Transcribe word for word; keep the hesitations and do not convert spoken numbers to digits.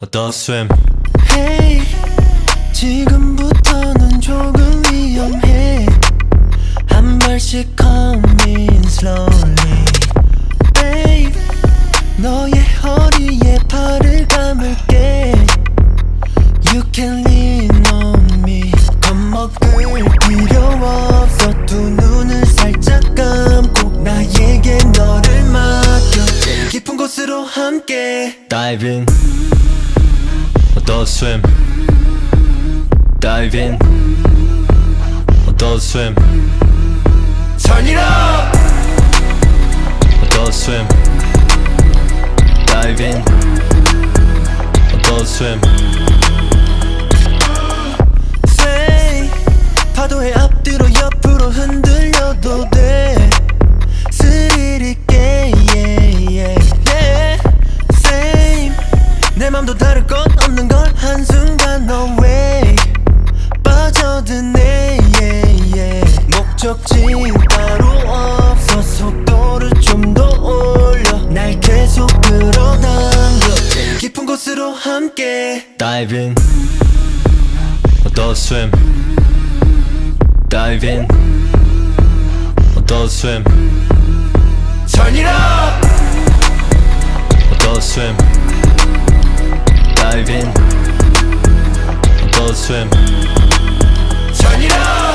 The swim. Hey, 지금부터는 조금 위험해. 한 발씩 coming slowly. Babe, 너의 허리에 팔을 감을게. You can lean on me. 겁먹을 필요 없어. 두 눈을 살짝 감고 나에게 너를 맡겨. 제일 깊은 곳으로 함께 Dive in. The swim. Dive in. The swim. Turn it up. The swim. Dive in. The swim. Say, 파도에 앞뒤로 옆으로 흔들려도 돼. 스릴 있게 yeah, yeah, yeah. Same, 내 맘도 다를 건 없는 걸 한순간 no way 빠져드네 yeah, yeah. 목적지 따로 없어. 속도를 좀 더 올려. 날 계속 끌어당겨. 제일 깊은 곳으로 함께 Dive in. The swim. Dive in. The swim. Turn it up. The swim. Dive in. The swim. Turn it up.